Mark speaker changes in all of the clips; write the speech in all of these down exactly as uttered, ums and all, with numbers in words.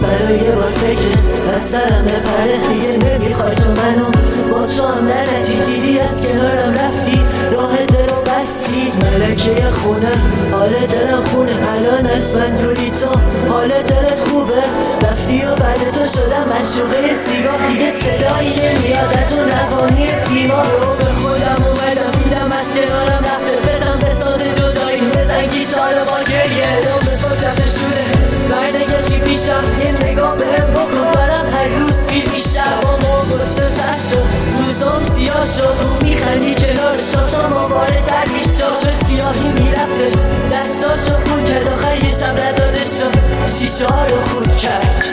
Speaker 1: برای یه بار فکرش از سرم بپره. دیگه نمیخوای تو منو با تو هم لعنتی، دیدی از کنارم رفتی راه دلو بستی. ملکه خونه حال دلم خونه، الان از من دوری تو حال دلت خوبه. رفتی و بعد تو شدم مشروقه سیگار، دیگه صدایی نمیاد از اون روانی بیمار. رو به خودم اومدم دیدم از کنارم رفته، بزن به ساز جدایی، بزن گیتار با گریه. رو به فکرت شده برنگشی پیشم، یه نگاه بهم بکن برم هر روز بیر میشم. با ما گسته سر شد روزم سیاه شد، رو میخندی کنار شاشا ماباره تر میشد. چه سیاهی میرفتش دستاشو خون کرد، آخر یه شب ندادش شد شیشه ها رو خود کرد.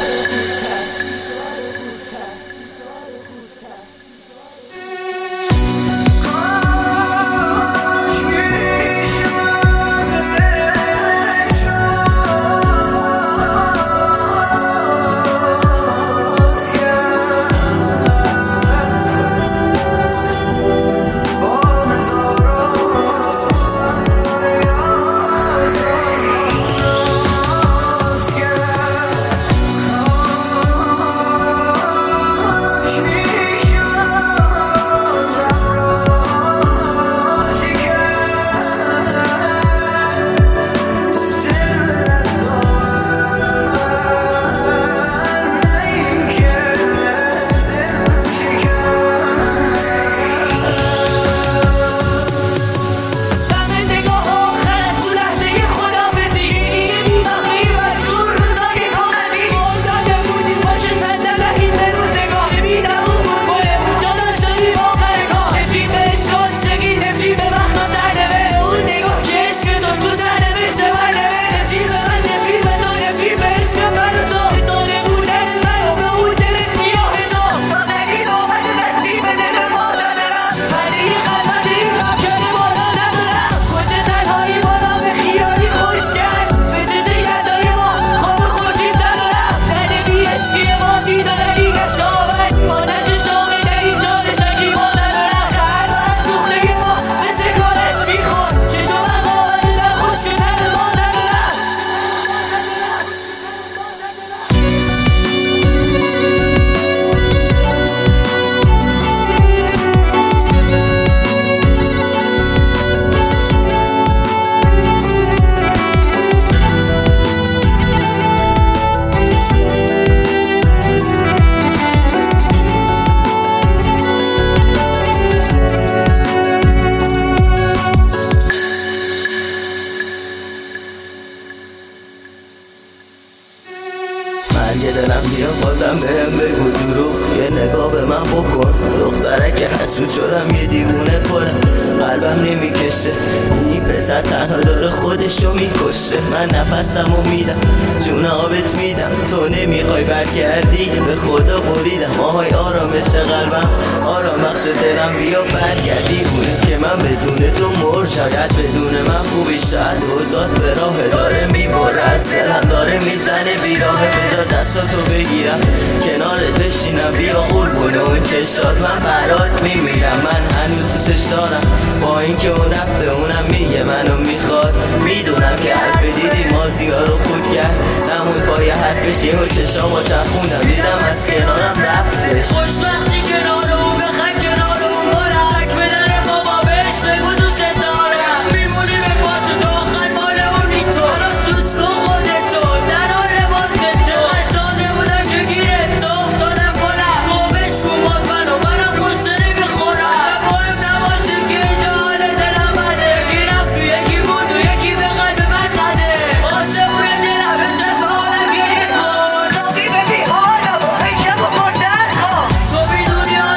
Speaker 2: مرگ دلم بیا بازم بهم بگو دروغ، یه نگاه به من بکن دختره که حسود شدم یه دیوونه کنه. قلبم نمیکشه این پسر تنها داره خودشو میکشه. من نفسمو میدم جون آبت میدم، تو نمیخوای برگردی به خدا بریدم. آهای آرامش قلبم آرام بخش دلم بیا برگردی. اونه که من بدون تو مر شاید بدون من خوبی شاید اوزاد به راه داره میبره از دلم داره میزنه بیراه. بذار دستاتو بگیرم کنارت بشینم بیا قربونه اون چشات من برات میمیرم. من هنوز دوستش دارم با اینکه اون رفته اونم میگه منو میخواد. میدونم که حرف دیدی مازی ها رو خود کرد نمون پای حرفش یه و چشامو چرخوندم دیدم از کنارم رفتش.
Speaker 3: خوشبختی کنار اون بخن کنار اون بلک بدن بابا بهش بگو دوست دارم. میمونی به پاشو تا آخر مال اونی تو براز دوست کن خودتو در حال لباس تو. از ساده بودم که گیره تو افتادم کنم تو بشکن باز منو منم قصه نمیخورم. اصلا بایم نباشه که اینجا حال دلم بده. یکی رفت و یکی موند و یکی به قلب من زده. آسه بوی دلم بشن به حالم گریه کن. ناقی ببی حالم و فکرم و مردن کن. تو بی دنیا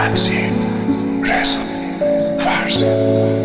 Speaker 4: تنظیم رضا فرزی.